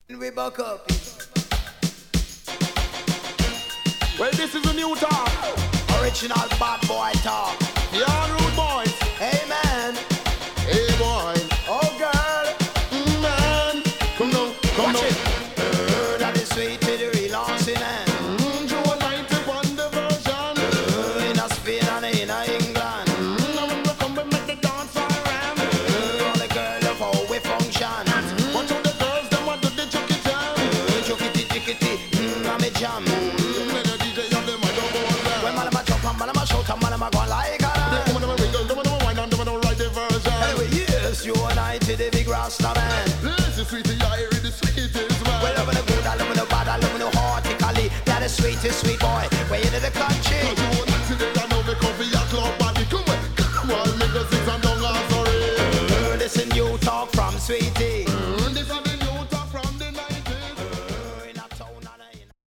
We buck up. Well, this is a new talk. Original bad boy talk. Yeah, rude boys. Hey man. Hey boy. Oh girl. Man. Come down, come Watch down. it. That is sweet to the real Aussie man. Joe 91 the version. In a Spain and in a England. Now when we come, we make the dance for ram. All the girl of how we function. Watch out the girls, them want to the chucky jam. Chuckity chickity, I'm a jam. Let the DJ on them, I don't go on them. When man am a jump and man am a shout and man am a go like They a. come on them a wiggle, them on them a wine and them on them write the version. Anyway, yes, you and I to the big Rasta man. This is sweetie, I hear it, the sweetest man. Well, loving the good, I loving the bad, I loving the heartically. That is sweetest, sweet